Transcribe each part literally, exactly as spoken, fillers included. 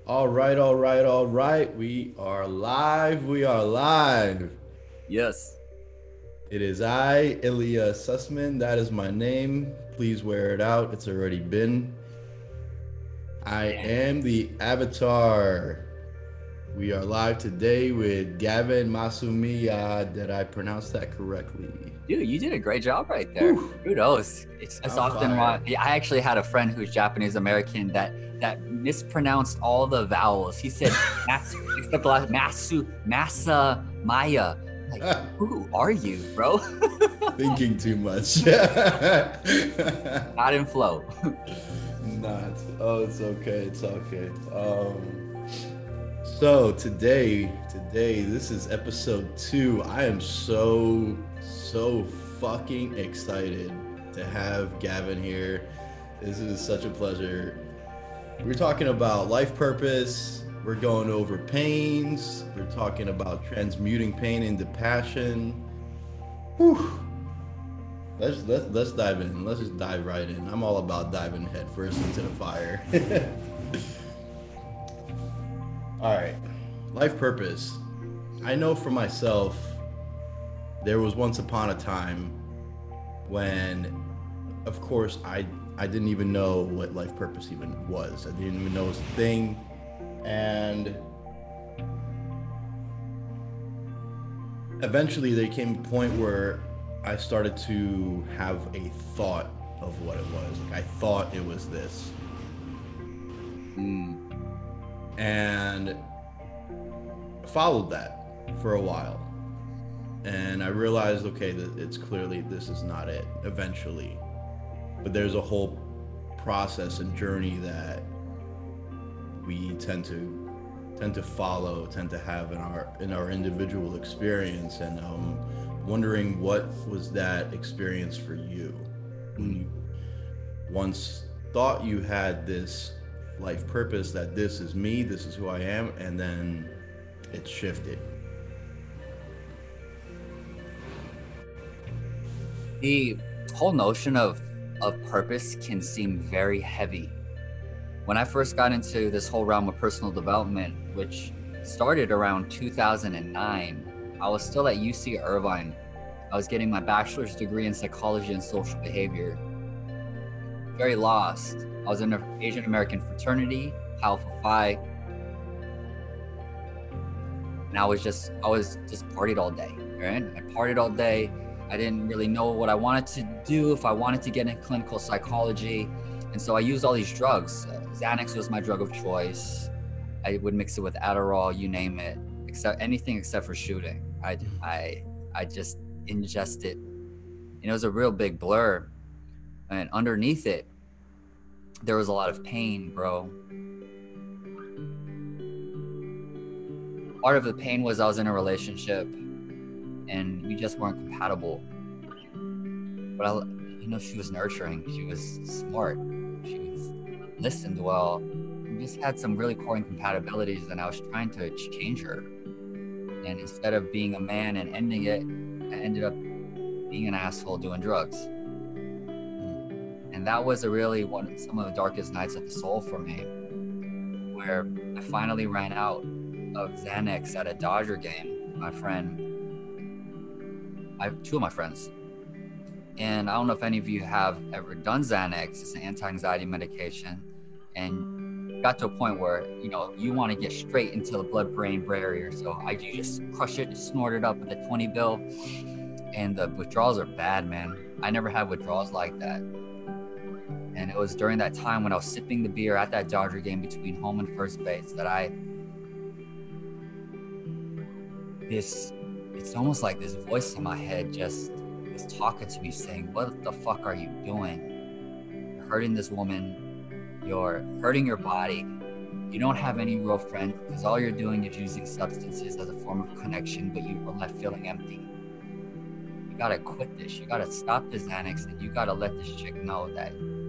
All right, all right, all right. We are live. We are live. Yes. It is I, Ilya Sussman. That is my name. Please wear it out. It's already been. I Man, am the Avatar. We are live today with Gavin Masumiya. Did I pronounce that correctly? dude, you did a great job right there. Whew, Kudos. It's, it's I'm often why fired. yeah, I actually had a friend who's Japanese American that that mispronounced all the vowels. He said Mas, except the last Masu, Masa, Maya. Like, who are you, bro? Thinking too much. Not in flow. Not. Oh, it's okay. It's okay. Um, so today, today, this is episode two. I am so, so fucking excited to have Gavin here. This is such a pleasure. We're talking about life purpose. We're going over pains. We're talking about transmuting pain into passion. Whew. Let's let's let's dive in. Let's just dive right in. I'm all about diving head first into the fire. All right. Life purpose. I know for myself, there was once upon a time when, of course, I I didn't even know what life purpose even was. I didn't even know it was a thing, and eventually there came a point where I started to have a thought of what it was. Like I thought it was this, Mm, and followed that for a while. And I realized, okay, that it's clearly this is not it. Eventually, but there's a whole process and journey that we tend to tend to follow, tend to have in our in our individual experience, and um, wondering what was that experience for you when mm. you once thought you had this life purpose, that this is me, this is who I am, and then it shifted. The whole notion of of purpose can seem very heavy. When I first got into this whole realm of personal development, which started around two thousand nine, I was still at U C Irvine. I was getting my bachelor's degree in psychology and social behavior. Very lost. I was in an Asian American fraternity, Alpha Phi, and I was just I was just partied all day, right? I partied all day. I didn't really know what I wanted to do, if I wanted to get in clinical psychology, and so I used all these drugs. Uh, Xanax was my drug of choice. I would mix it with Adderall, you name it, except anything except for shooting. I I I just ingest it. And it was a real big blur, and underneath it, there was a lot of pain, bro. Part of the pain was I was in a relationship and we just weren't compatible. But I, you know, she was nurturing. She was smart. She was listened well. We just had some really core incompatibilities, and I was trying to change her. And instead of being a man and ending it, I ended up being an asshole doing drugs. And that was a really one some of the darkest nights of the soul for me, where I finally ran out of Xanax at a Dodger game. My friend, I have two of my friends. And I don't know if any of you have ever done Xanax. It's an anti-anxiety medication. And got to a point where, you know, you want to get straight into the blood-brain barrier. So I you just crush it, snort it up with a twenty bill. And the withdrawals are bad, man. I never had withdrawals like that. And it was during that time when I was sipping the beer at that Dodger game between home and first base that I, this, it's almost like this voice in my head just was talking to me saying, what the fuck are you doing? You're hurting this woman. You're hurting your body. You don't have any real friends because all you're doing is using substances as a form of connection, but you are left feeling empty. You gotta quit this. You gotta stop the Xanax, and you gotta let this chick know that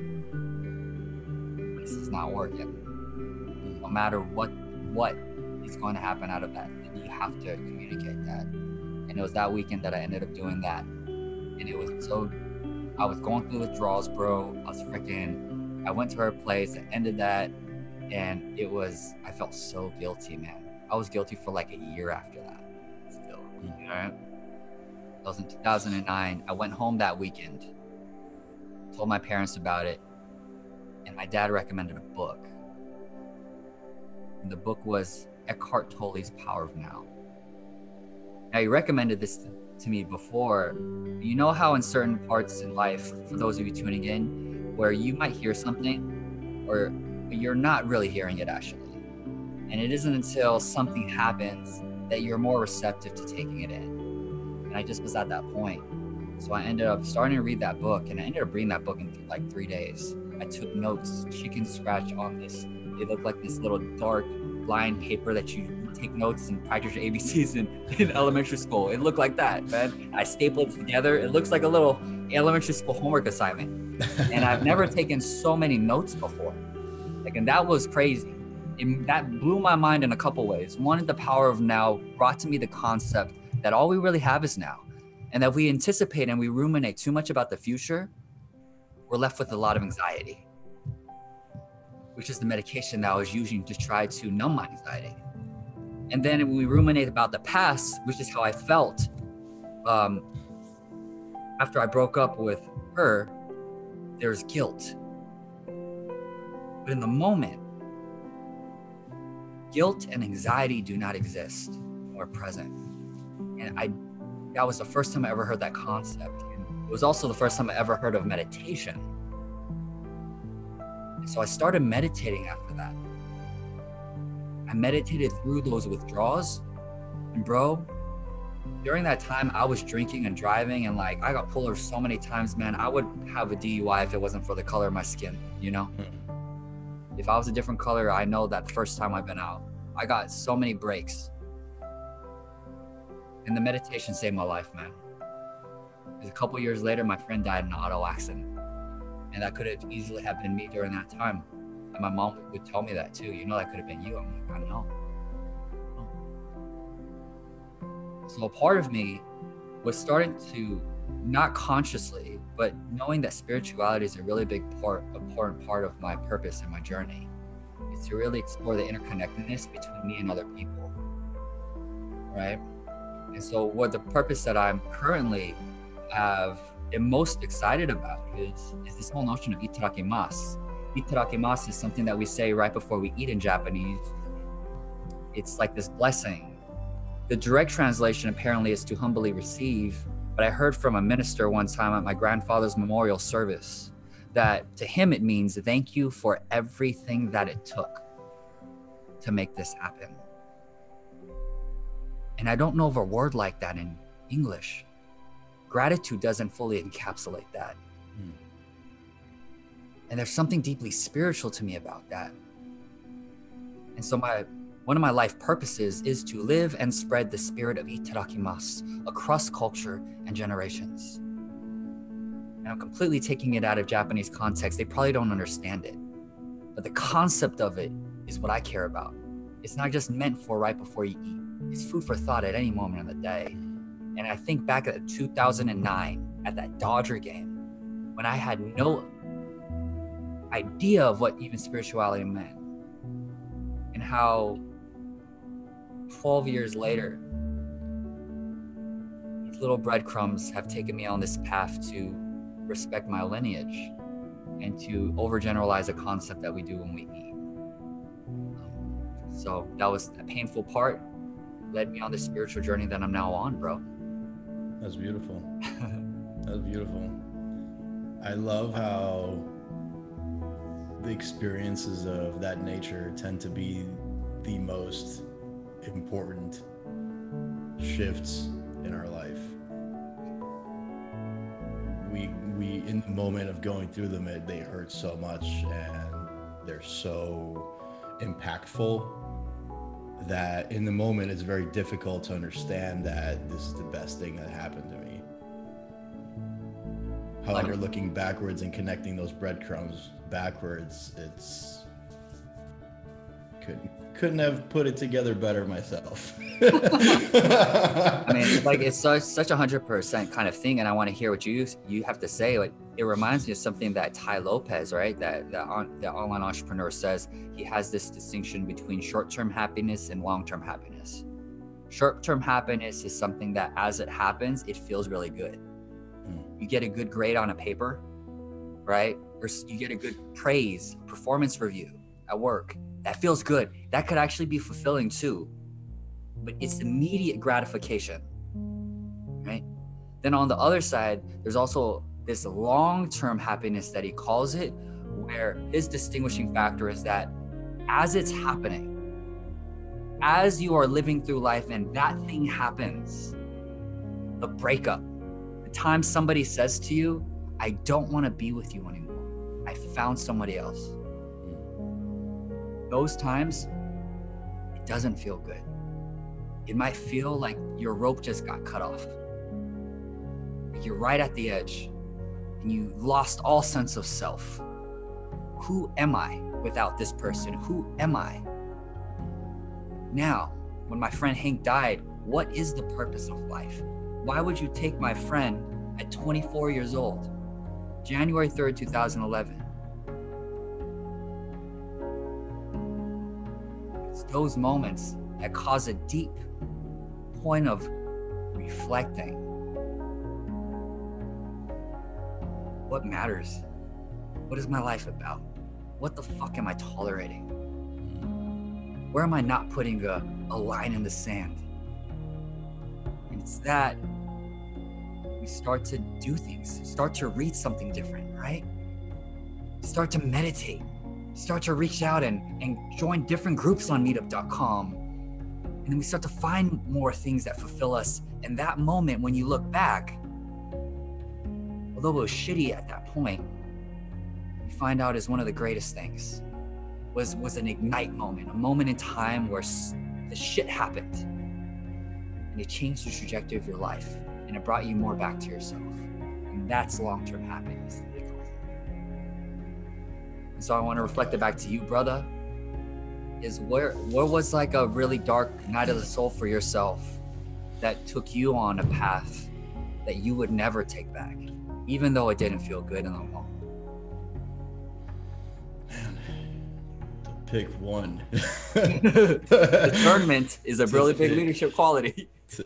this is not working. No matter what what is going to happen out of that, you have to communicate that. And it was that weekend that I ended up doing that. And it was so, I was going through withdrawals, bro. I was freaking, I went to her place, I ended that. And it was, I felt so guilty, man. I was guilty for like a year after that. Still, all right? That was in two thousand nine. I went home that weekend, told my parents about it, and my dad recommended a book. And the book was Eckhart Tolle's Power of Now. Now, he recommended this to me before. You know how in certain parts in life, for those of you tuning in, where you might hear something, or you're not really hearing it actually. And it isn't until something happens that you're more receptive to taking it in. And I just was at that point. So I ended up starting to read that book, and I ended up reading that book in th- like three days. I took notes, chicken scratch on this. It looked like this little dark line paper that you take notes and practice your A B Cs in, in elementary school. It looked like that, man. I stapled it together. It looks like a little elementary school homework assignment. And I've never taken so many notes before. Like, and that was crazy. It, that blew my mind in a couple ways. One, the power of now brought to me the concept that all we really have is now. And that if we anticipate and we ruminate too much about the future, we're left with a lot of anxiety, which is the medication that I was using to try to numb my anxiety. And then when we ruminate about the past, which is how I felt um, after I broke up with her, there's guilt. But in the moment, guilt and anxiety do not exist when we're present. And I, that was the first time I ever heard that concept. And it was also the first time I ever heard of meditation. And so I started meditating after that. I meditated through those withdrawals. And bro, during that time, I was drinking and driving, and like, I got pulled over so many times, man. I would have a D U I if it wasn't for the color of my skin, you know? If I was a different color, I know that first time I've been out, I got so many breaks. And the meditation saved my life, man. Because a couple years later, my friend died in an auto accident. And that could have easily have been me during that time. And my mom would tell me that too. You know, that could have been you. I'm like, I don't know. So a part of me was starting to, not consciously, but knowing that spirituality is a really big part, important part of my purpose and my journey, is to really explore the interconnectedness between me and other people, right? And so what the purpose that I'm currently have am most excited about is, is this whole notion of itadakimasu. Itadakimasu is something that we say right before we eat in Japanese. It's like this blessing. The direct translation apparently is to humbly receive, but I heard from a minister one time at my grandfather's memorial service that to him it means thank you for everything that it took to make this happen. And I don't know of a word like that in English. Gratitude doesn't fully encapsulate that. Hmm. And there's something deeply spiritual to me about that. And so my one of my life purposes is to live and spread the spirit of itadakimasu across culture and generations. And I'm completely taking it out of Japanese context. They probably don't understand it. But the concept of it is what I care about. It's not just meant for right before you eat. It's food for thought at any moment of the day. And I think back at two thousand nine, at that Dodger game, when I had no idea of what even spirituality meant, and how twelve years later, these little breadcrumbs have taken me on this path to respect my lineage and to overgeneralize a concept that we do when we eat. So that was a painful part, led me on the spiritual journey that I'm now on, bro. That's beautiful. That's beautiful. I love how the experiences of that nature tend to be the most important shifts in our life. We, we in the moment of going through them, it, they hurt so much and they're so impactful that in the moment it's very difficult to understand that this is the best thing that happened to me. However, looking backwards and connecting those breadcrumbs backwards, it's couldn't couldn't have put it together better myself. I mean, like it's such such a hundred percent kind of thing, and I want to hear what you you have to say. Like it reminds me of something that Tai Lopez, right, that that on the online entrepreneur says. He has this distinction between short-term happiness and long-term happiness. Short-term happiness is something that as it happens, it feels really good. Mm. You get a good grade on a paper, right? Or you get a good praise, performance review at work. That feels good. That could actually be fulfilling too. But it's immediate gratification, right? Then on the other side, there's also this long-term happiness that he calls it, where his distinguishing factor is that as it's happening, as you are living through life and that thing happens, the breakup, the time somebody says to you, I don't want to be with you anymore. I found somebody else. Those times, it doesn't feel good. It might feel like your rope just got cut off. Like you're right at the edge and you lost all sense of self. Who am I without this person? Who am I? Now, when my friend Hank died, what is the purpose of life? Why would you take my friend at twenty-four years old, January third, two thousand eleven? It's those moments that cause a deep point of reflecting. What matters? What is my life about? What the fuck am I tolerating? Where am I not putting a, a line in the sand? And it's that we start to do things, start to read something different, right? Start to meditate, start to reach out and, and join different groups on meetup dot com. And then we start to find more things that fulfill us. And that moment, when you look back, although it was shitty at that point, you find out is one of the greatest things. Was, was an ignite moment, a moment in time where the shit happened. And it changed the trajectory of your life. And it brought you more back to yourself. And that's long-term happiness. And so I want to reflect it back to you, brother. Is where, where was like a really dark night of the soul for yourself that took you on a path that you would never take back, even though it didn't feel good in the long? Man, to pick one. Discernment is a really big leadership quality. to,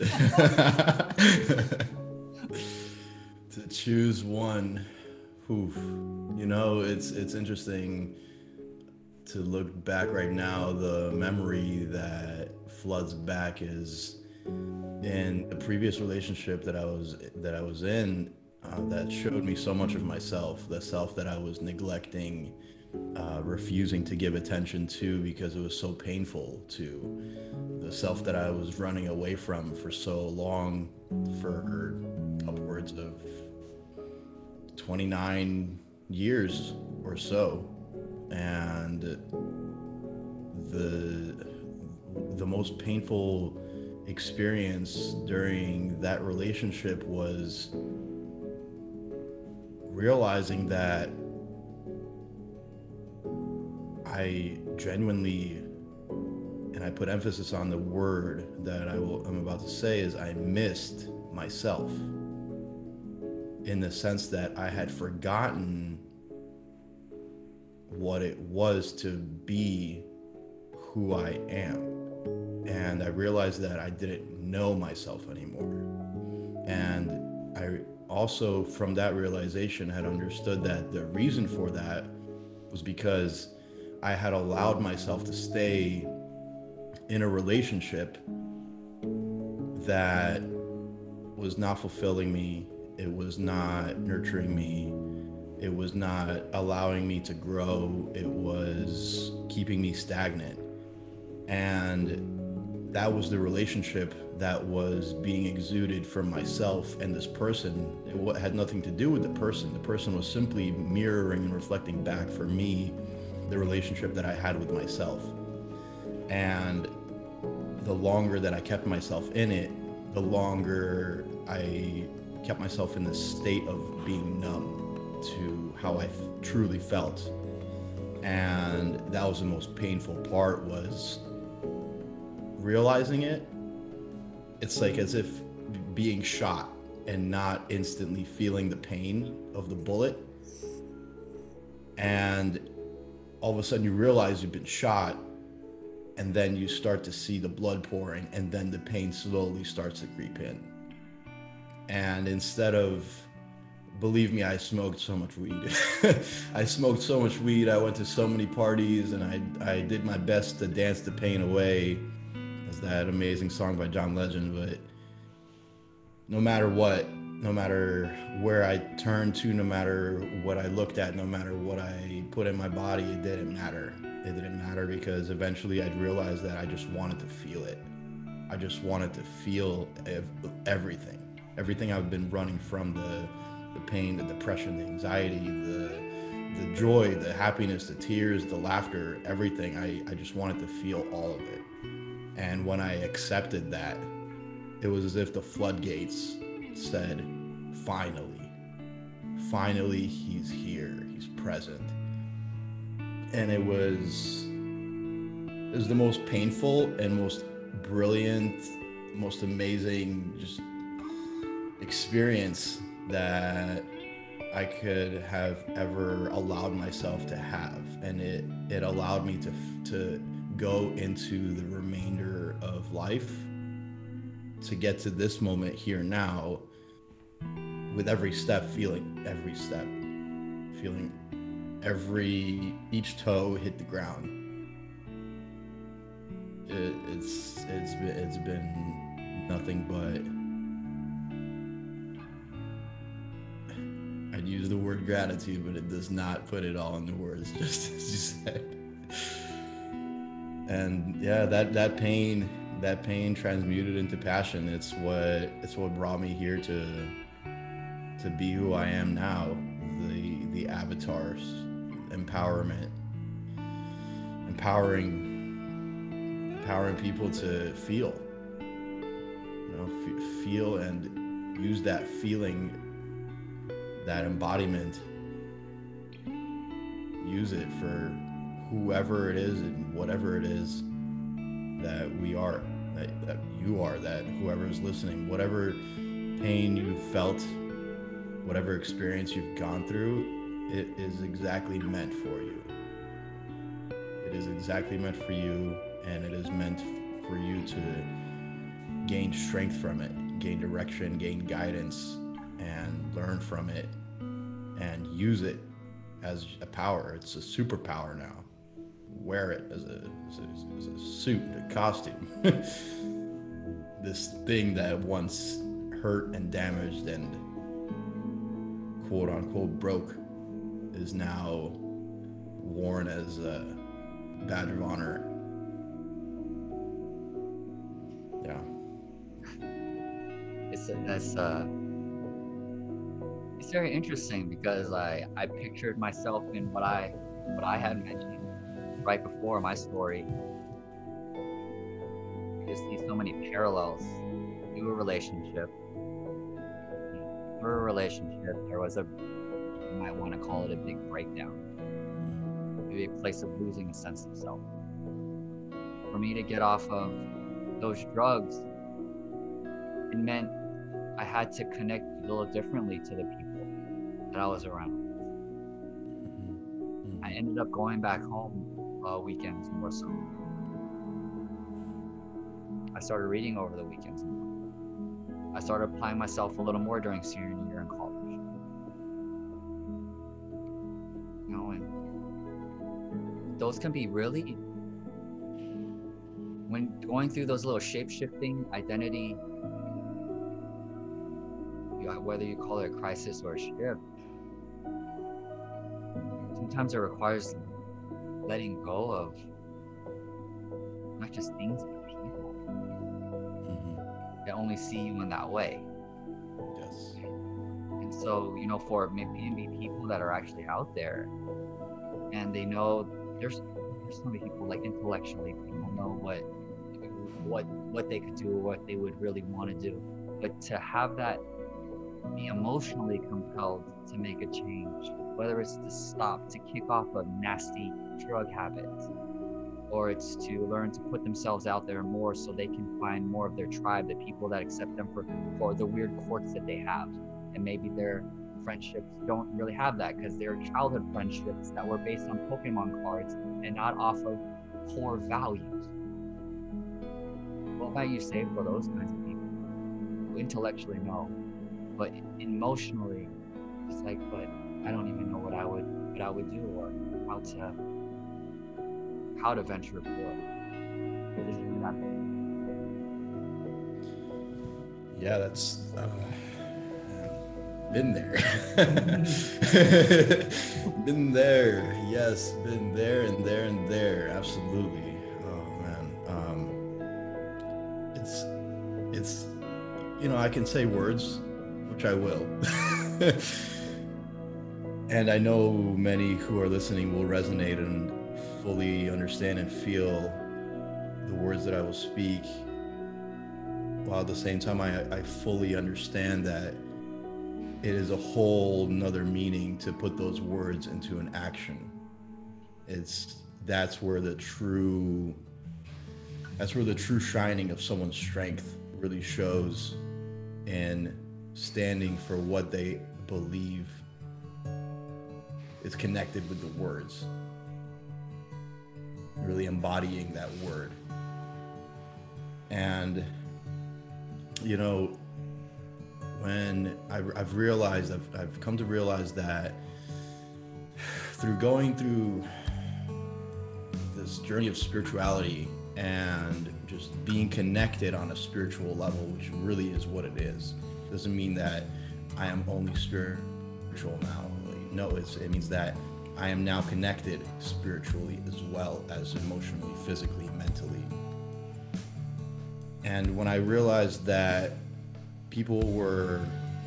to choose one. Oof. You know, it's it's interesting to look back right now. The memory that floods back is in a previous relationship that I was that I was in uh, that showed me so much of myself, the self that I was neglecting, uh, refusing to give attention to because it was so painful, to the self that I was running away from for so long, for upwards of twenty-nine years or so. And the the most painful experience during that relationship was realizing that I genuinely, and I put emphasis on the word that I will, I'm about to say, is I missed myself, in the sense that I had forgotten what it was to be who I am. And I realized that I didn't know myself anymore. And I also, from that realization, had understood that the reason for that was because I had allowed myself to stay in a relationship that was not fulfilling me. It was not nurturing me. It was not allowing me to grow. It was keeping me stagnant. And that was the relationship that was being exuded from myself and this person. It had nothing to do with the person. The person was simply mirroring and reflecting back for me the relationship that I had with myself. And the longer that I kept myself in it, the longer I kept myself in this state of being numb to how I f- truly felt. And that was the most painful part, was realizing it. It's like as if being shot and not instantly feeling the pain of the bullet. And all of a sudden you realize you've been shot, and then you start to see the blood pouring, and then the pain slowly starts to creep in. And instead of, believe me, I smoked so much weed. I smoked so much weed. I went to so many parties, and I I did my best to dance the pain away, as that amazing song by John Legend. But no matter what, no matter where I turned to, no matter what I looked at, no matter what I put in my body, it didn't matter. It didn't matter, because eventually I'd realize that I just wanted to feel it. I just wanted to feel ev- everything. Everything I've been running from, the the pain, the depression, the anxiety, the the joy, the happiness, the tears, the laughter, everything. I, I just wanted to feel all of it. And when I accepted that, it was as if the floodgates said, finally, finally he's here, he's present. And it was it was the most painful and most brilliant, most amazing just experience that I could have ever allowed myself to have. And it it allowed me to to go into the remainder of life, to get to this moment here now, with every step, feeling every step, feeling every each toe hit the ground. It, it's it's been it's been nothing but, I'd use the word gratitude, but it does not put it all into words, just as you said. And yeah, that that pain that pain transmuted into passion. It's what it's what brought me here to to be who I am now. The the avatars, empowerment, empowering empowering people to feel, you know, f- feel and use that feeling, that embodiment, use it for whoever it is and whatever it is that we are, that, that you are, that whoever is listening, whatever pain you've felt, whatever experience you've gone through, it is exactly meant for you. It is exactly meant for you, and it is meant for you to gain strength from it, gain direction, gain guidance, and learn from it, and use it as a power. It's a superpower now. Wear it as a, as a, as a suit, a costume. This thing that once hurt and damaged and quote unquote broke is now worn as a badge of honor. Yeah. It's that's uh it's very interesting, because I I pictured myself in what I what I had mentioned right before my story. I just see so many parallels to a relationship. For a relationship, there was a, you might want to call it a big breakdown, maybe a place of losing a sense of self. For me to get off of those drugs, it meant I had to connect a little differently to the people that I was around. I ended up going back home uh, weekends more so. I started reading over the weekends more. I started applying myself a little more during senior year in college. You know, and those can be really, when going through those little shape-shifting identity, you know, whether you call it a crisis or a shift, sometimes it requires letting go of not just things, but people Mm-hmm. that only see you in that way. Yes. And so, you know, for maybe people that are actually out there, and they know there's there's so many people, like intellectually, people know what what what they could do, or what they would really want to do, but to have that, be emotionally compelled to make a change, whether it's to stop, to kick off a nasty drug habit, or it's to learn to put themselves out there more so they can find more of their tribe, the people that accept them for, for the weird quirks that they have. And maybe their friendships don't really have that because they're childhood friendships that were based on Pokemon cards and not off of core values. What about you say for those kinds of people who intellectually know, but emotionally, it's like, but I don't even know what I would what I would do or how to how to venture forth. Yeah, that's uh, been there. Been there. Yes, been there and there and there. Absolutely. Oh man. Um, it's it's you know, I can say words, which I will. And I know many who are listening will resonate and fully understand and feel the words that I will speak, while at the same time I, I fully understand that it is a whole nother meaning to put those words into an action. It's that's where the true that's where the true shining of someone's strength really shows in standing for what they believe is connected with the words, really embodying that word. And you know, when I've, I've realized, I've, I've come to realize that through going through this journey of spirituality and just being connected on a spiritual level, which really is what it is, doesn't mean that I am only spiritual now. No, it's, it means that I am now connected spiritually as well as emotionally, physically, mentally. And when I realized that people were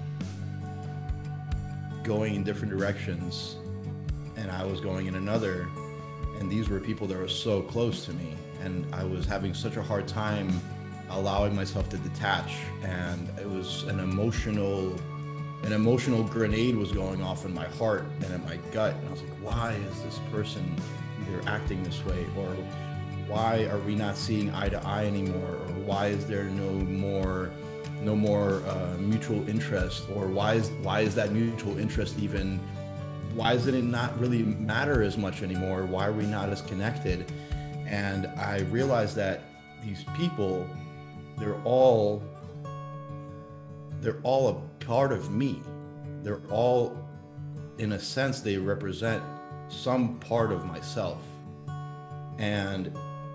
going in different directions and I was going in another, and these were people that were so close to me, and I was having such a hard time allowing myself to detach, and it was an emotional an emotional grenade was going off in my heart and in my gut, and I was like, why is this person either acting this way, or why are we not seeing eye to eye anymore, or why is there no more no more uh, mutual interest, or why is why is that mutual interest even, why does it not really matter as much anymore? Why are we not as connected? And I realized that these people, they're all they're all a part of me. They're all, in a sense, they represent some part of myself. And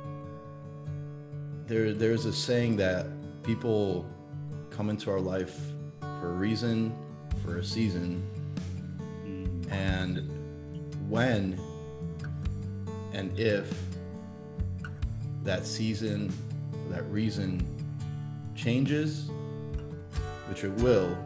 there there's a saying that people come into our life for a reason, for a season, and when and if that season, that reason changes, which it will,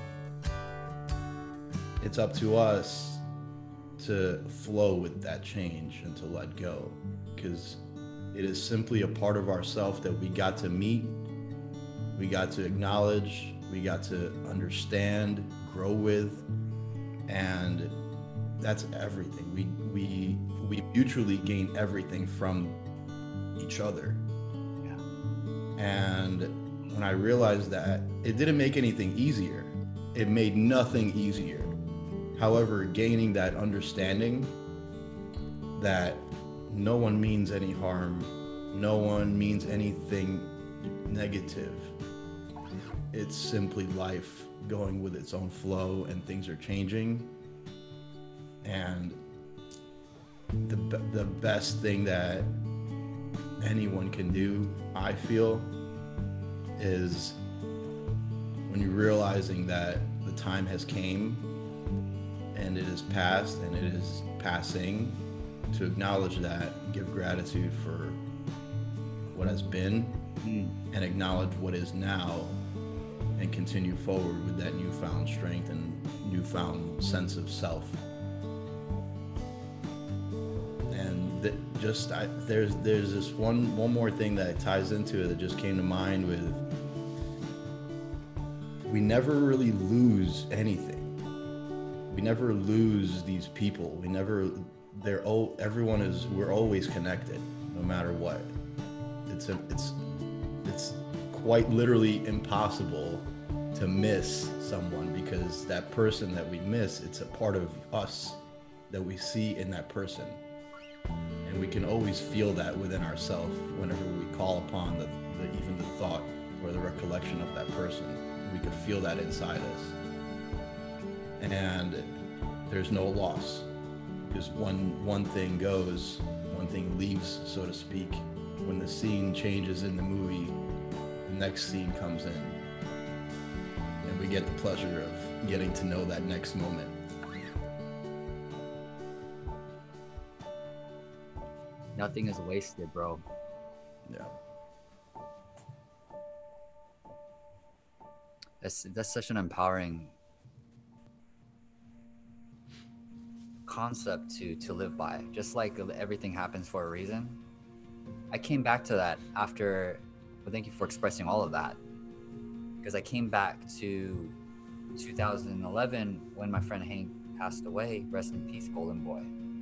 it's up to us to flow with that change and to let go, because it is simply a part of ourself that we got to meet, we got to acknowledge, we got to understand, grow with, and that's everything. We we we mutually gain everything from each other. Yeah. And when I realized that, it didn't make anything easier. It made nothing easier. However, gaining that understanding that no one means any harm, no one means anything negative. It's simply life going with its own flow, and things are changing. And the the best thing that anyone can do, I feel, is when you're realizing that the time has came and it is past and it is passing, to acknowledge that, give gratitude for what has been, mm. and acknowledge what is now, and continue forward with that newfound strength and newfound sense of self. And th- just I, there's there's this one one more thing that ties into it that just came to mind with, we never really lose anything. we never lose these people. We never, they're all, everyone is, we're always connected, no matter what. It's a, it's, it's quite literally impossible to miss someone, because that person that we miss, it's a part of us that we see in that person. And we can always feel that within ourselves whenever we call upon the, the even the thought or the recollection of that person. We could feel that inside us. And there's no loss, because one one thing goes, one thing leaves, so to speak. When the scene changes in the movie, the next scene comes in, and we get the pleasure of getting to know that next moment. Nothing is wasted, bro. Yeah. That's that's such an empowering concept to to live by. Just like everything happens for a reason. I came back to that after, well, thank you for expressing all of that, because I came back to two thousand eleven when my friend Hank passed away. Rest in peace, Golden Boy.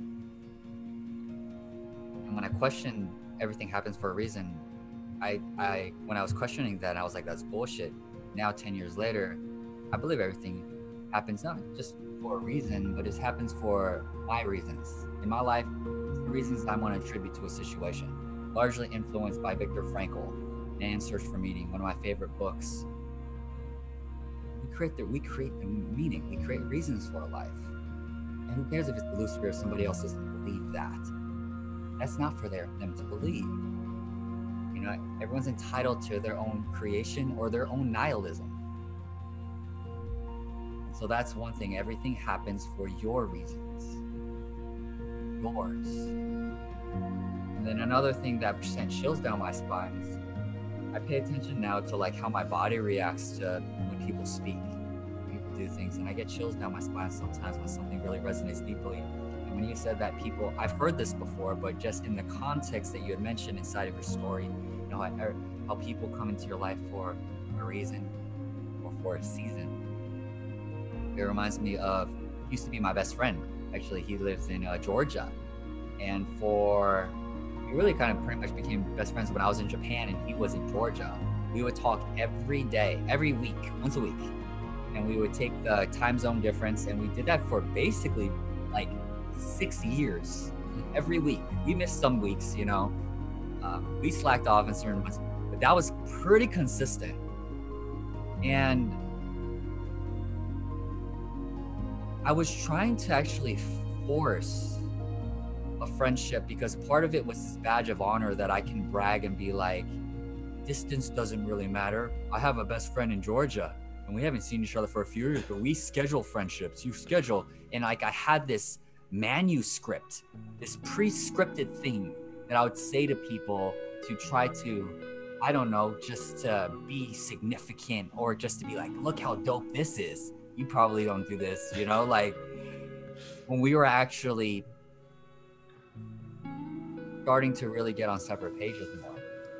And when I questioned everything happens for a reason, I I when I was questioning that, I was like, that's bullshit. Now ten years later, I believe everything happens not just for a reason, but it happens for my reasons. In my life, it's the reasons I want to attribute to a situation, largely influenced by Viktor Frankl, Man's Search for Meaning, one of my favorite books. We create the we create the meaning, we create reasons for our life. And who cares if it's illusory or somebody else doesn't believe that? That's not for their, them to believe. You know, everyone's entitled to their own creation or their own nihilism. So that's one thing. Everything happens for your reasons. Yours. And then another thing that sent chills down my spine is I pay attention now to like how my body reacts to when people speak, when people do things, and I get chills down my spine sometimes when something really resonates deeply. And when you said that people, I've heard this before, but just in the context that you had mentioned inside of your story, you know, how, how people come into your life for a reason or for a season. It reminds me of, he used to be my best friend. Actually, he lives in uh, Georgia. And for, we really kind of pretty much became best friends when I was in Japan and he was in Georgia. We would talk every day, every week, once a week. And we would take the time zone difference, and we did that for basically like six years, every week. We missed some weeks, you know. Um, we slacked off in certain months, but that was pretty consistent. And I was trying to actually force a friendship, because part of it was this badge of honor that I can brag and be like, distance doesn't really matter. I have a best friend in Georgia and we haven't seen each other for a few years, but we schedule friendships. You schedule. And like I had this manuscript, this pre-scripted thing that I would say to people to try to, I don't know, just to be significant, or just to be like, look how dope this is. You probably don't do this, you know, like when we were actually starting to really get on separate pages more.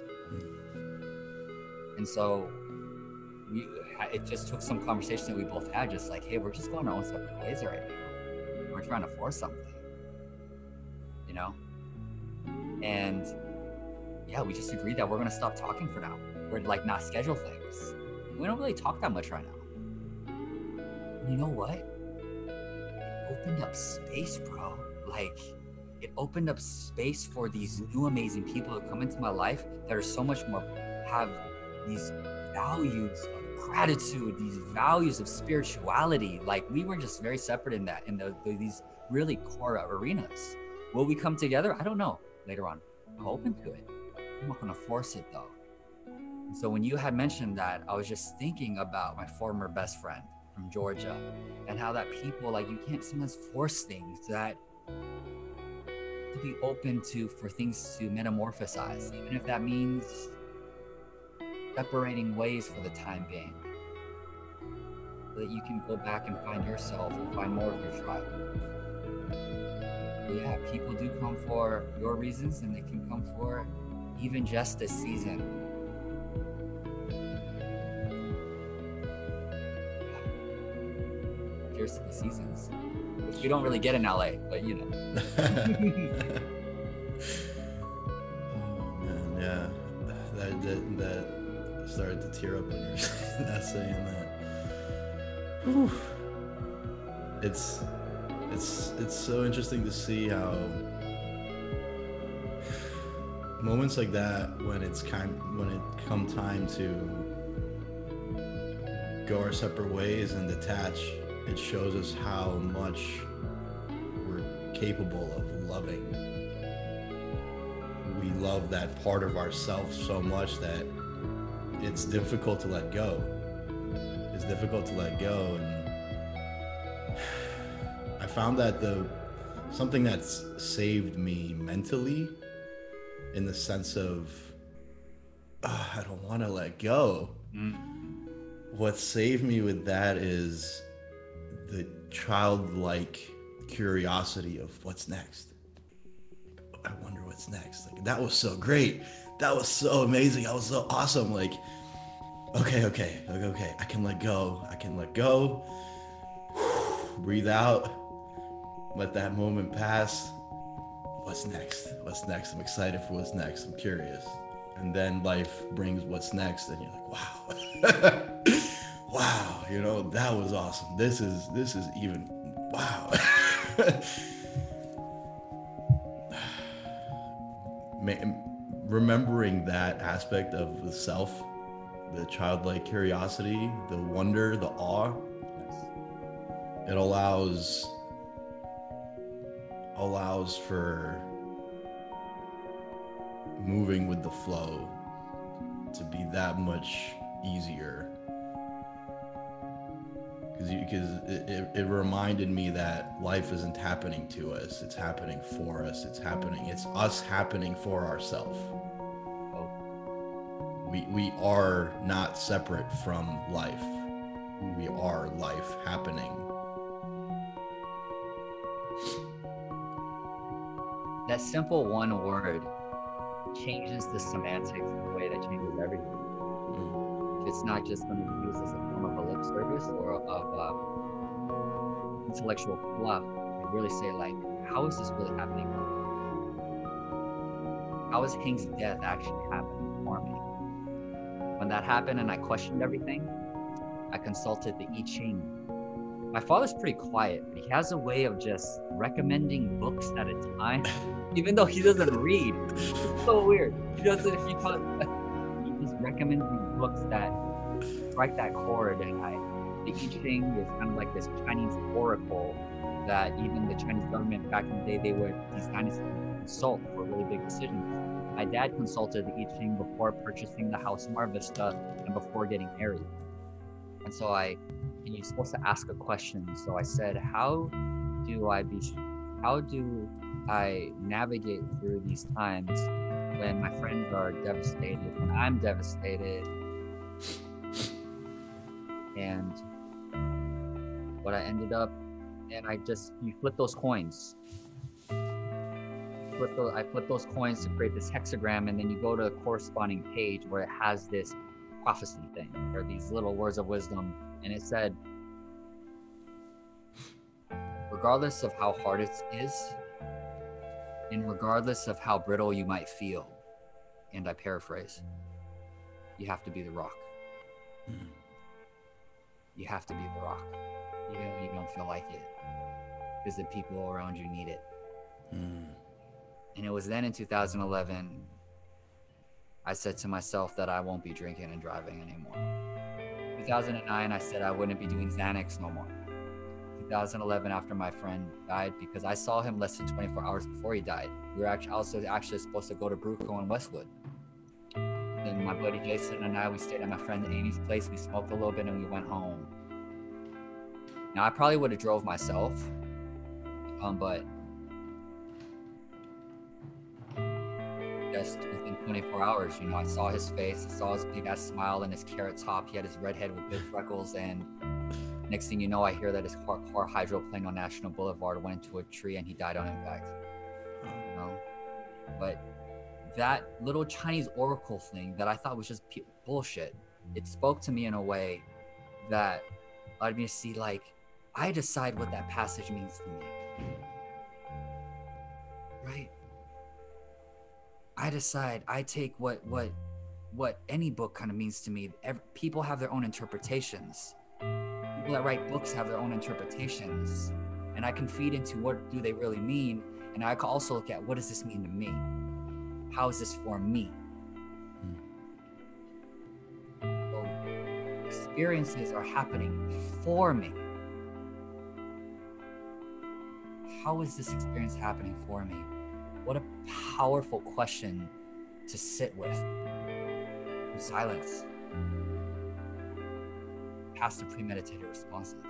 And so we, it just took some conversation that we both had, just like, hey, we're just going our own separate ways right now. We're trying to force something, you know? And yeah, we just agreed that we're going to stop talking for now. We're like not schedule things. We don't really talk that much right now. And you know what? It opened up space, bro. Like, it opened up space for these new amazing people to come into my life that are so much more, have these values of gratitude, these values of spirituality. Like, we were just very separate in that, in the, the, these really core arenas. Will we come together? I don't know. Later on, I'm open to it. I'm not gonna force it though. And so when you had mentioned that, I was just thinking about my former best friend from Georgia, and how that people, like, you can't sometimes force things that to be open to, for things to metamorphosize, even if that means separating ways for the time being, so that you can go back and find yourself and find more of your tribe. But yeah, people do come for your reasons, and they can come for even just a season. If scarcity seasons, which we don't really get in L A, but you know. Oh man, yeah, that that, that started to tear up when you were not saying that. Whew. It's it's it's so interesting to see how moments like that, when it's kind when it come time to go our separate ways and detach, it shows us how much we're capable of loving. We love that part of ourselves so much that it's difficult to let go. It's difficult to let go, and I found that the something that's saved me mentally, in the sense of oh, I don't want to let go. Mm. What saved me with that is the childlike curiosity of what's next. I wonder what's next. Like, that was so great. That was so amazing. That was so awesome. Like, okay, okay, okay, okay. I can let go. I can let go. Breathe out. Let that moment pass. What's next? What's next? I'm excited for what's next. I'm curious. And then life brings what's next, and you're like, wow. Wow, you know, that was awesome. This is this is even wow. Remembering that aspect of the self, the childlike curiosity, the wonder, the awe, it allows allows for moving with the flow to be that much easier. Because it, it, it reminded me that life isn't happening to us, it's happening for us. It's happening, it's us happening for ourselves. We, we are not separate from life. We are life happening. That simple one word changes the semantics in a way that changes everything. Mm. It's not just going to be used as a form of a lip service or of uh, intellectual fluff. They really say, like, how is this really happening? How is Hing's death actually happening for me? When that happened and I questioned everything, I consulted the I Ching. My father's pretty quiet, but he has a way of just recommending books at a time, even though he doesn't read. It's so weird. He doesn't, he, he just recommends these books that strike that chord. And I, the I Ching is kind of like this Chinese oracle that even the Chinese government back in the day, they would, these dynasties would consult for really big decisions. My dad consulted the I Ching before purchasing the house in Mar Vista and before getting married. And so I, and you're supposed to ask a question. So I said, how do I be, how do I navigate through these times when my friends are devastated, when I'm devastated? And what I ended up, and I just, you flip those coins. Flip those, I flip those coins to create this hexagram, and then you go to a corresponding page where it has this prophecy thing, or these little words of wisdom. And it said, regardless of how hard it is, and regardless of how brittle you might feel, and I paraphrase, you have to be the rock. Mm. You have to be the rock. Even when you don't feel like it, because the people around you need it. Mm. And it was then in two thousand eleven, I said to myself that I won't be drinking and driving anymore. two thousand nine, I said I wouldn't be doing Xanax no more. two thousand eleven, after my friend died, because I saw him less than twenty-four hours before he died. We were actually also actually supposed to go to Bruco in Westwood. Then my buddy Jason and I, we stayed at my friend Amy's place. We smoked a little bit and we went home. Now I probably would have drove myself, um, but just within twenty-four hours, you know, I saw his face, I saw his big ass smile and his carrot top. He had his red head with big freckles, and next thing you know, I hear that his car, car hydroplane on National Boulevard went into a tree and he died on impact. You know, but that little Chinese oracle thing that I thought was just p- bullshit, it spoke to me in a way that allowed me to see, like, I decide what that passage means to me. Right? I decide, I take what what what any book kind of means to me. Every, people have their own interpretations. People that write books have their own interpretations. And I can feed into what do they really mean. And I can also look at what does this mean to me? How is this for me? Hmm. So experiences are happening for me. How is this experience happening for me? What a powerful question to sit with. In silence. Past the premeditated responses.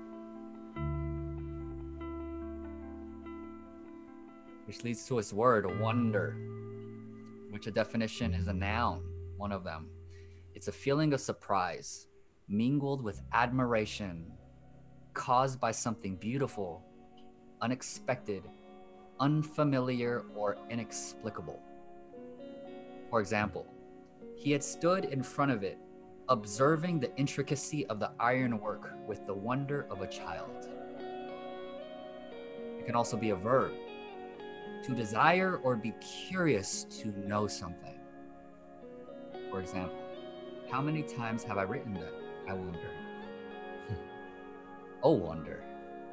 Which leads to its word, wonder, which a definition is a noun, one of them. It's a feeling of surprise, mingled with admiration, caused by something beautiful, unexpected, unfamiliar, or inexplicable. For example, he had stood in front of it, observing the intricacy of the ironwork with the wonder of a child. It can also be a verb, to desire or be curious to know something. For example, how many times have I written that? I wonder. Oh, wonder.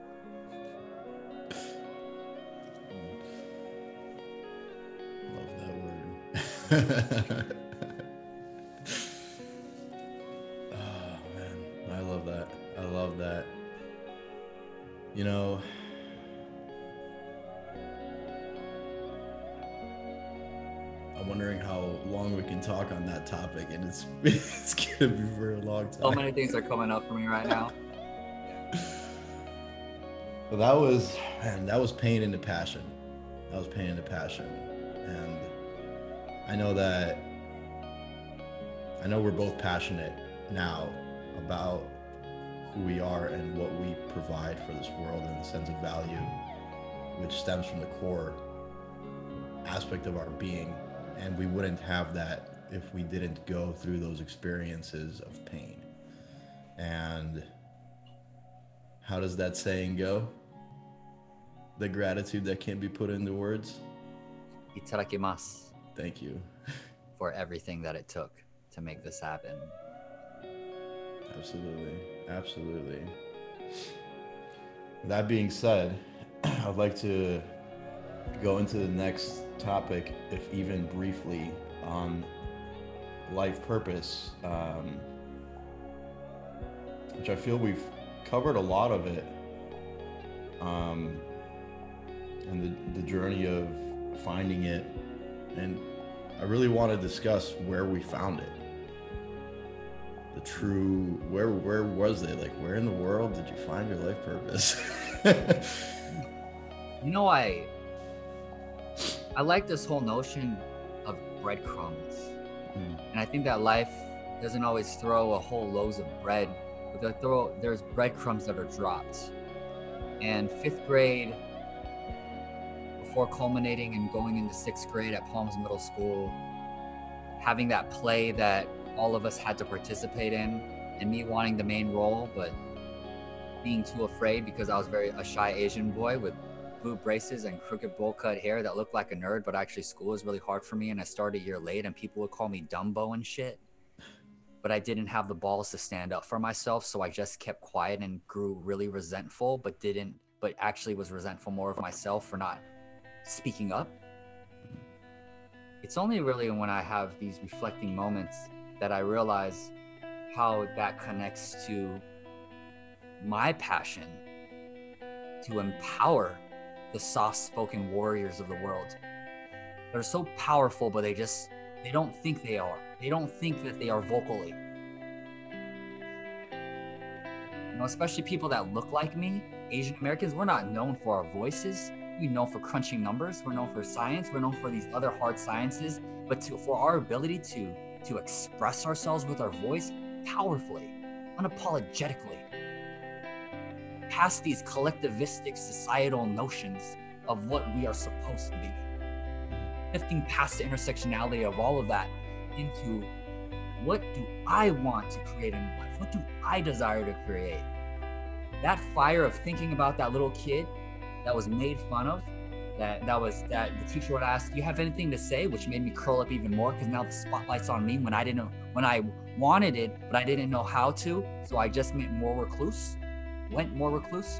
Oh man, I love that. I love that. You know, I'm wondering how long we can talk on that topic, and it's it's gonna be for a long time. So many things are coming up for me right now. Well, that was, man, that was pain into passion. That was pain into passion. And I know that, I know we're both passionate now about who we are and what we provide for this world and the sense of value, which stems from the core aspect of our being. And we wouldn't have that if we didn't go through those experiences of pain. And how does that saying go? The gratitude that can't be put into words. Itadakimasu. Thank you. For everything that it took to make this happen. Absolutely. Absolutely. That being said, I'd like to go into the next topic, if even briefly, on life purpose, um, which I feel we've covered a lot of it, um, and the, the journey of finding it. And I really want to discuss where we found it. The true, where where was it? Like, where in the world did you find your life purpose? You know, I I like this whole notion of breadcrumbs. Mm. And I think that life doesn't always throw a whole loaves of bread, but they throw, there's breadcrumbs that are dropped. And fifth grade, before culminating and going into sixth grade at Palms Middle School, having that play that all of us had to participate in, and me wanting the main role, but being too afraid because I was very a shy Asian boy with boob braces and crooked bowl cut hair that looked like a nerd, but actually school was really hard for me, and I started a year late, and people would call me Dumbo and shit. But I didn't have the balls to stand up for myself, so I just kept quiet and grew really resentful, but didn't, but actually was resentful more of myself for not speaking up. It's only really when I have these reflecting moments that I realize how that connects to my passion to empower the soft-spoken warriors of the world. They're so powerful, but they just, they don't think they are. They don't think that they are vocally. You know, especially people that look like me, Asian Americans, we're not known for our voices. We're known for crunching numbers. We're known for science. We're known for these other hard sciences. But to, for our ability to, to express ourselves with our voice powerfully, unapologetically, past these collectivistic societal notions of what we are supposed to be. Shifting past the intersectionality of all of that into what do I want to create in life? What do I desire to create? that fire of thinking about that little kid that was made fun of, that that was that the teacher would ask, do you have anything to say, which made me curl up even more, because now the spotlight's on me when I didn't when I wanted it, but I didn't know how to, so I just went more recluse went more recluse.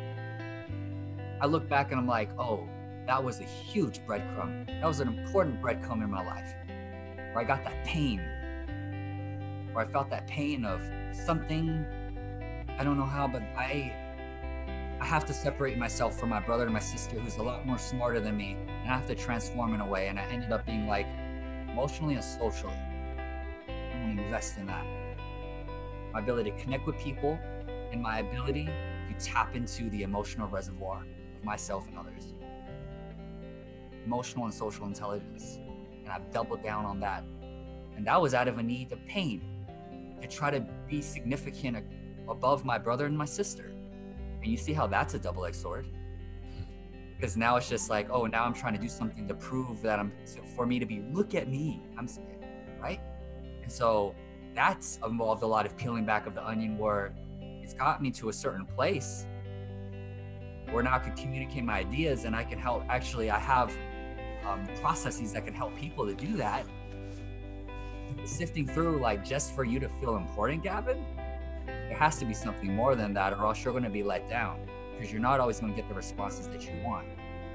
I look back and I'm like, oh, that was a huge breadcrumb. That was an important breadcrumb in my life, where I got that pain, where I felt that pain of something, I don't know how, but I I have to separate myself from my brother and my sister, who's a lot more smarter than me, and I have to transform in a way. And I ended up being like, emotionally and socially, I'm gonna invest in that. My ability to connect with people and my ability to tap into the emotional reservoir of myself and others. Emotional and social intelligence. And I've doubled down on that. And that was out of a need of pain, to try to be significant above my brother and my sister. And you see how that's a double-edged sword. Because now it's just like, oh, now I'm trying to do something to prove that I'm, for me to be, look at me, I'm scared, right? And so that's involved a lot of peeling back of the onion, where it's got me to a certain place where now I can communicate my ideas, and I can help, actually, I have um, processes that can help people to do that. Sifting through, like, just for you to feel important, Gavin, there has to be something more than that, or else you're going to be let down, because you're not always going to get the responses that you want.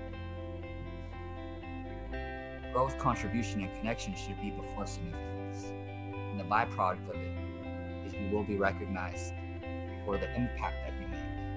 Growth, contribution, and connection should be before significance. And the byproduct of it is you will be recognized for the impact that you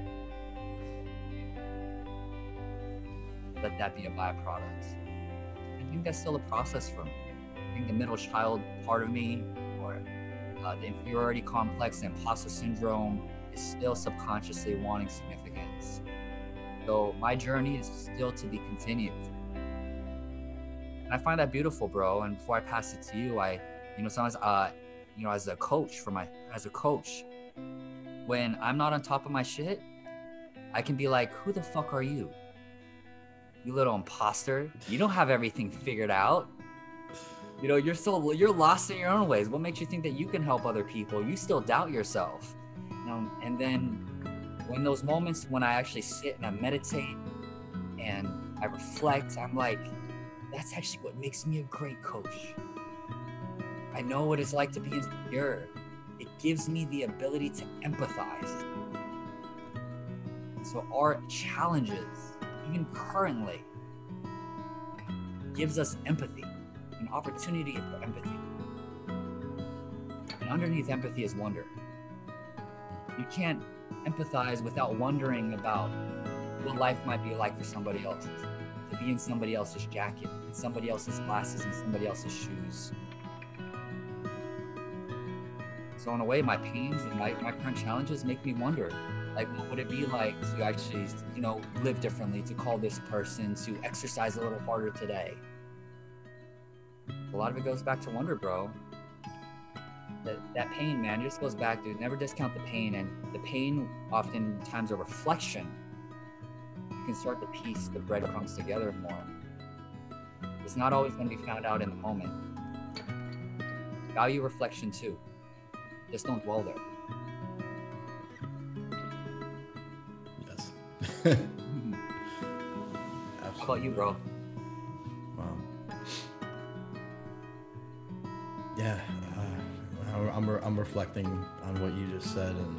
make. Let that be a byproduct. I think that's still a process for me. I think the middle child part of me, or uh, the inferiority complex, the imposter syndrome, is still subconsciously wanting significance. So my journey is still to be continued. And I find that beautiful, bro. And before I pass it to you, I, you know, sometimes, uh, you know, as a coach for my, as a coach, when I'm not on top of my shit, I can be like, who the fuck are you? You little imposter. You don't have everything figured out. You know, you're still, you're lost in your own ways. What makes you think that you can help other people? You still doubt yourself. You know, and then when those moments when I actually sit and I meditate and I reflect, I'm like, that's actually what makes me a great coach. I know what it's like to be insecure. It gives me the ability to empathize. So our challenges, even currently, gives us empathy, an opportunity for empathy. And underneath empathy is wonder. You can't empathize without wondering about what life might be like for somebody else, to be in somebody else's jacket, in somebody else's glasses, in somebody else's shoes. So in a way, my pains and my, my current challenges make me wonder, like, what would it be like to actually, you know, live differently, to call this person, to exercise a little harder today? A lot of it goes back to wonder, bro. That, that pain, man, it just goes back to never discount the pain. And the pain, oftentimes a reflection, you can start to piece the breadcrumbs together more. It's not always going to be found out in the moment. Value reflection too. Just don't dwell there. Yes. How about you, bro? Wow. Yeah, uh, I'm re- I'm reflecting on what you just said, and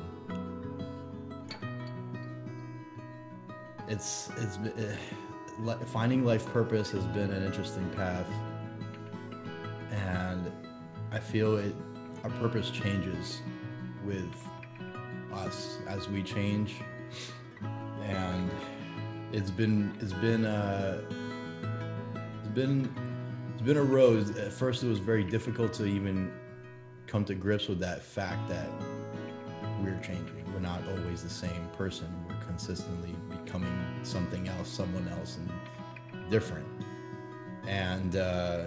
it's it's uh, finding life purpose has been an interesting path, and I feel it. Our purpose changes with us as we change, and it's been it's been uh, it's been it's been a road. At first, it was very difficult to even come to grips with that fact that we're changing. We're not always the same person. We're consistently becoming something else, someone else, and different. And uh,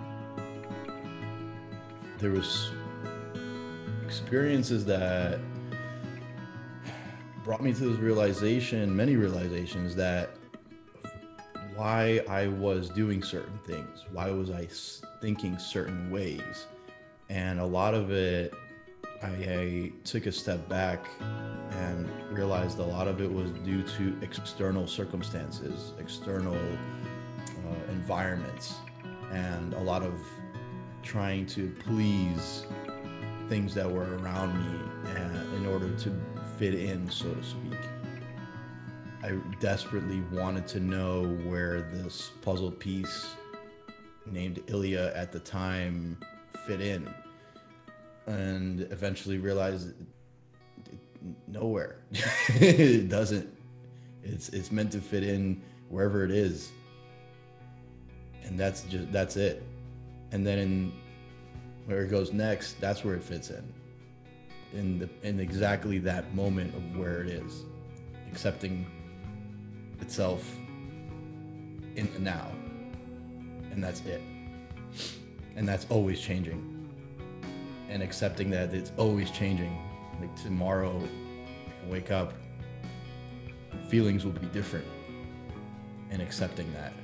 there was experiences that brought me to this realization, many realizations, that why I was doing certain things, why was I thinking certain ways. And a lot of it I, I took a step back and realized a lot of it was due to external circumstances, external uh, environments, and a lot of trying to please things that were around me and in order to fit in, so to speak. I desperately wanted to know where this puzzle piece named Ilya at the time fit in, and eventually realized it, it, nowhere. It doesn't. It's it's meant to fit in wherever it is, and that's just that's it. And then in where it goes next, that's where it fits in. In the in exactly that moment of where it is, accepting itself in the now, and that's it. And that's always changing. And accepting that it's always changing. Like tomorrow, I wake up, feelings will be different, and accepting that.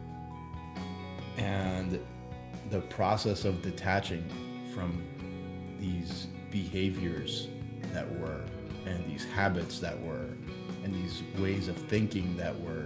And the process of detaching from these behaviors that were, and these habits that were, and these ways of thinking that were,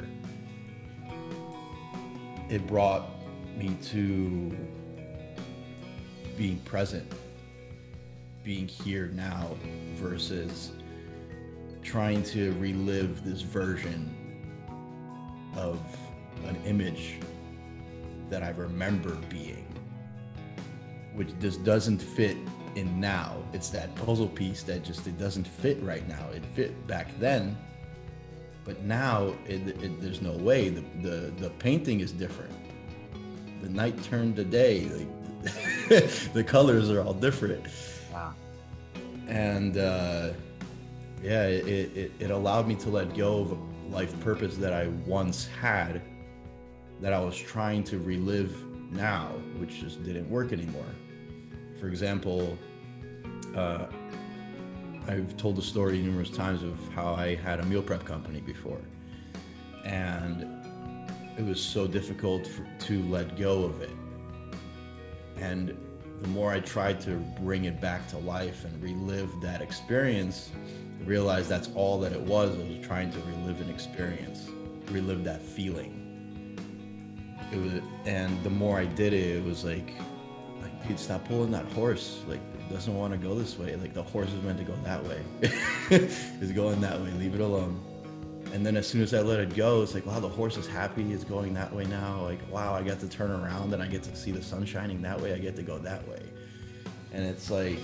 it brought me to being present, being here now, versus trying to relive this version of an image that I remember being, which just doesn't fit in now. It's that puzzle piece that just, it doesn't fit right now. It fit back then, but now it, it, there's no way. The, the the painting is different. The night turned to day. Like the colors are all different. Wow. And uh, yeah, it, it it allowed me to let go of a life purpose that I once had, that I was trying to relive now, which just didn't work anymore. For example, uh, I've told the story numerous times of how I had a meal prep company before, and it was so difficult for, to let go of it. And the more I tried to bring it back to life and relive that experience, I realized that's all that it was. I was trying to relive an experience, relive that feeling. It was, and the more I did it, it was like, like, dude, stop pulling that horse. Like, it doesn't want to go this way. Like, the horse is meant to go that way. It's going that way. Leave it alone. And then as soon as I let it go, it's like, wow, the horse is happy. It's going that way now. Like, wow, I get to turn around and I get to see the sun shining that way. I get to go that way. And it's like,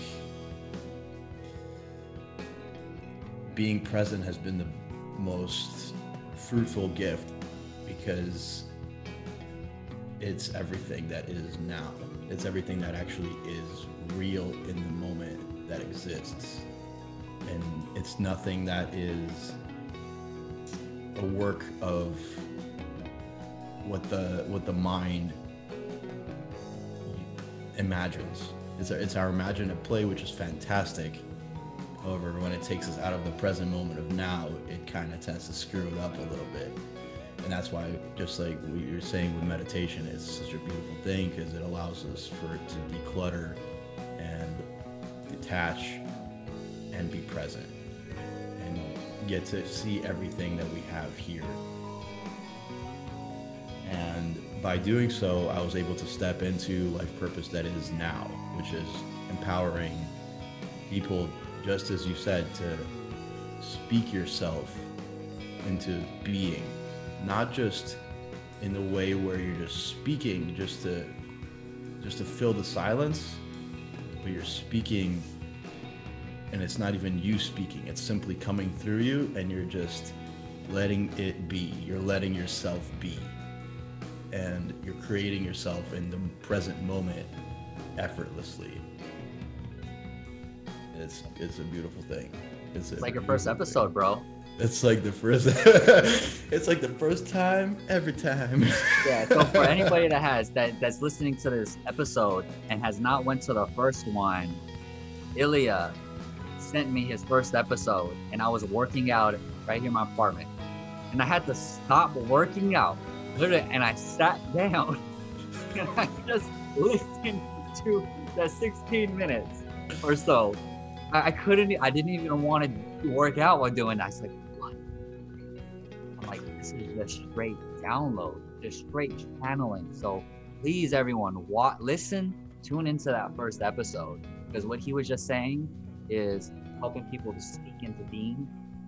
being present has been the most fruitful gift, because it's everything that is now. It's everything that actually is real in the moment that exists. And it's nothing that is a work of what the what the mind imagines. It's our, it's our imaginative play, which is fantastic. However, when it takes us out of the present moment of now, it kind of tends to screw it up a little bit. And that's why, just like what you're saying with meditation, it's such a beautiful thing, because it allows us for it to declutter and detach and be present and get to see everything that we have here. And by doing so, I was able to step into life purpose that is now, which is empowering people, just as you said, to speak yourself into being. Not just in the way where you're just speaking just to just to fill the silence, but you're speaking and it's not even you speaking. It's simply coming through you, and you're just letting it be. You're letting yourself be. And you're creating yourself in the present moment effortlessly. It's it's a beautiful thing. It's, it's like your first episode, bro. It's like the first it's like the first time every time. Yeah, so for anybody that has that that's listening to this episode and has not went to the first one, Ilya sent me his first episode, and I was working out right here in my apartment, and I had to stop working out literally, and I sat down and I just listened to the sixteen minutes or so I, I couldn't, I didn't even want to work out while doing that. I was like, what? I'm like, this is just straight download, just straight channeling. So please, everyone, wa- listen, tune into that first episode, because what he was just saying is helping people to speak into being.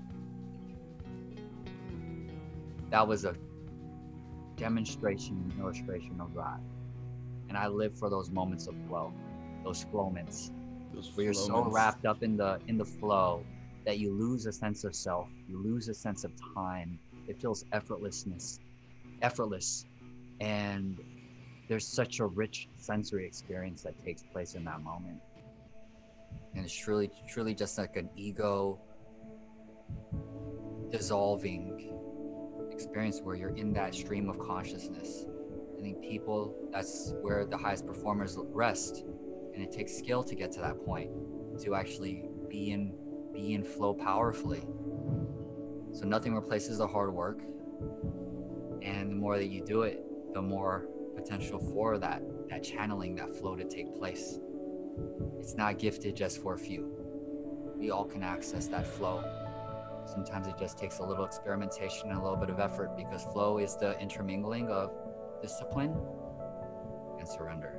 That was a demonstration, illustration of that. And I live for those moments of flow, those flow moments, those where you're so wrapped up in the in the flow that you lose a sense of self, you lose a sense of time. It feels effortlessness, effortless, and there's such a rich sensory experience that takes place in that moment. And it's truly, truly just like an ego dissolving experience where you're in that stream of consciousness. I think people, that's where the highest performers rest, and it takes skill to get to that point, to actually be in be in flow powerfully. So nothing replaces the hard work, and the more that you do it, the more potential for that that channeling, that flow to take place. It's not gifted just for a few. We all can access that flow. Sometimes it just takes a little experimentation and a little bit of effort, because flow is the intermingling of discipline and surrender.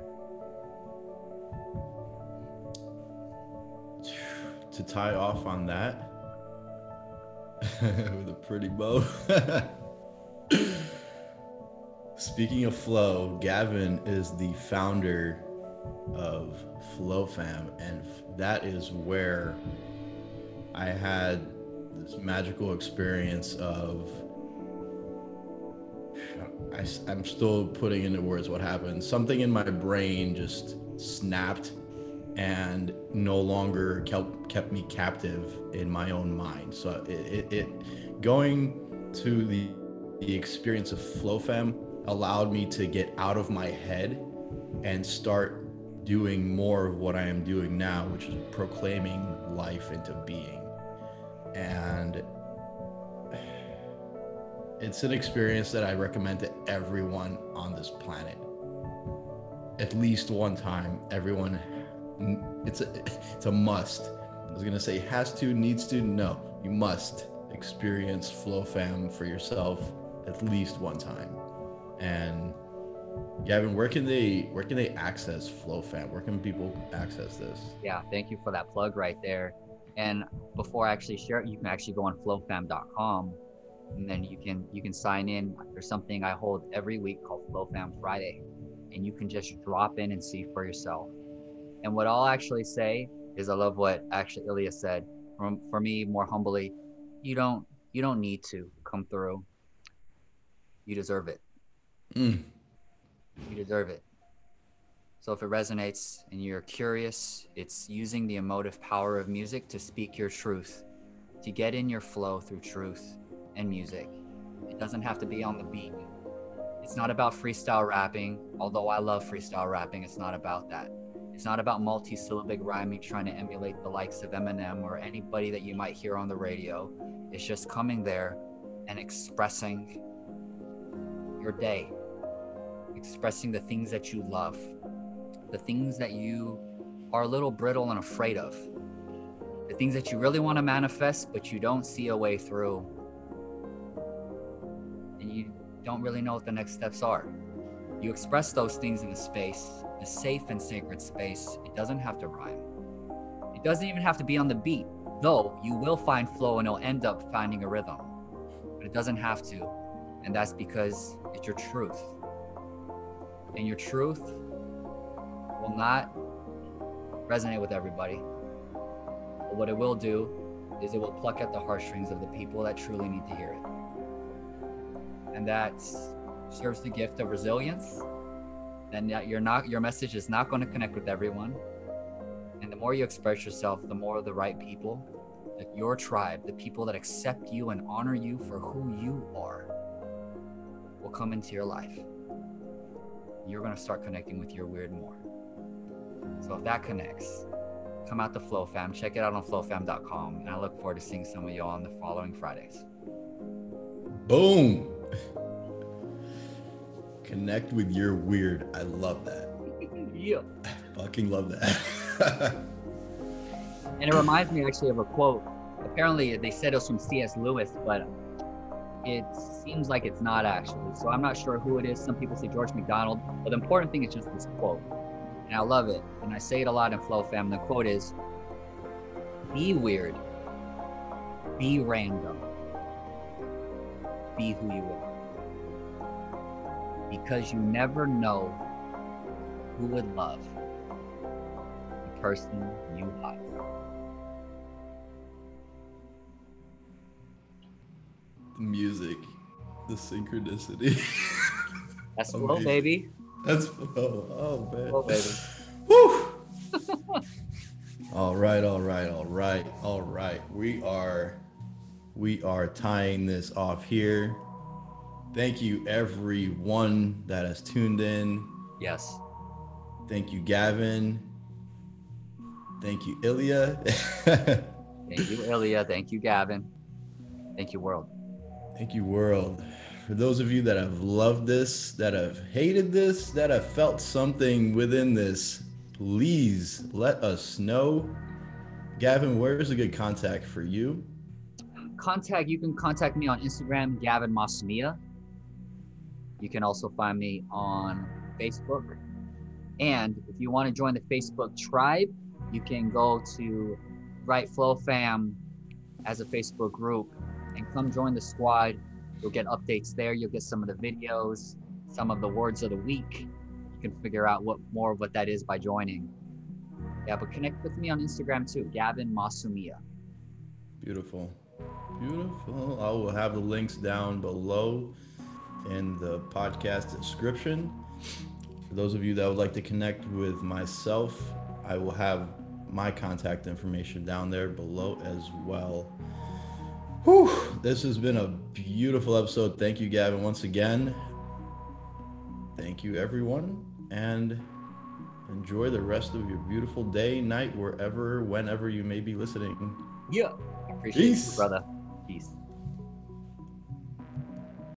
To tie off on that with a pretty bow. Speaking of flow, Gavin is the founder of FlowFam, and that is where I had this magical experience of, I, I'm still putting into words what happened. Something in my brain just snapped and no longer kept, kept me captive in my own mind. So it, it, it going to the, the experience of FlowFam allowed me to get out of my head and start doing more of what I am doing now, which is proclaiming life into being. And it's an experience that I recommend to everyone on this planet. At least one time, everyone, it's a, it's a must. I was gonna say has to, needs to, no, you must experience FlowFam for yourself at least one time. And Gavin, where can they where can they access FlowFam? Where can people access this? Yeah, thank you for that plug right there. And before I actually share it, you can actually go on flow fam dot com, and then you can you can sign in. There's something I hold every week called FlowFam Friday, and you can just drop in and see for yourself. And what I'll actually say is, I love what actually Ilya said. For, for me, more humbly, you don't you don't need to come through. You deserve it. Mm. You deserve it. So if it resonates and you're curious, it's using the emotive power of music to speak your truth, to get in your flow through truth and music. It doesn't have to be on the beat. It's not about freestyle rapping, although I love freestyle rapping. It's not about that. It's not about multi-syllabic rhyming, trying to emulate the likes of Eminem or anybody that you might hear on the radio. It's just coming there and expressing your day, expressing the things that you love, the things that you are a little brittle and afraid of, the things that you really want to manifest, but you don't see a way through, and you don't really know what the next steps are. You express those things in a space, a safe and sacred space. It doesn't have to rhyme. It doesn't even have to be on the beat, though you will find flow and you'll end up finding a rhythm, but it doesn't have to. And that's because it's your truth. And your truth will not resonate with everybody. But what it will do is it will pluck at the heartstrings of the people that truly need to hear it. And that serves the gift of resilience. Then you're not, your message is not going to connect with everyone. And the more you express yourself, the more the right people, like your tribe, the people that accept you and honor you for who you are, will come into your life. You're going to start connecting with your weird more. So if that connects, come out to FlowFam. Check it out on flow fam dot com. And I look forward to seeing some of y'all on the following Fridays. Boom. Connect with your weird. I love that. Yeah. I fucking love that. And it reminds me actually of a quote. Apparently, they said it was from C S Lewis, but it seems like it's not actually. So I'm not sure who it is. Some people say George MacDonald, but the important thing is just this quote. And I love it. And I say it a lot in Flow Fam. The quote is, be weird, be random, be who you are. Because you never know who would love the person you hire. The music, the synchronicity. That's Flow, baby. That's Flow. Oh, man. Flow, baby. Woo! all right, all right, all right, all right. We are, we are tying this off here. Thank you, everyone that has tuned in. Yes. Thank you, Gavin. Thank you, Ilya. Thank you, Ilya. Thank you, Gavin. Thank you, world. Thank you, world. For those of you that have loved this, that have hated this, that have felt something within this, please let us know. Gavin, where's a good contact for you? Contact, you can contact me on Instagram, Gavin Masumia. You can also find me on Facebook. And if you want to join the Facebook tribe, you can go to Write Flow Fam as a Facebook group and come join the squad. You'll get updates there. You'll get some of the videos, some of the words of the week. You can figure out what more of what that is by joining. Yeah, but connect with me on Instagram too, Gavin Masumia. Beautiful. Beautiful. I will have the links down below in the podcast description. For those of you that would like to connect with myself, I will have my contact information down there below as well. Whew, this has been a beautiful episode. Thank you, Gavin, once again. Thank you, everyone, and enjoy the rest of your beautiful day, night, wherever, whenever you may be listening. Yeah, I appreciate Peace. you, brother. Peace.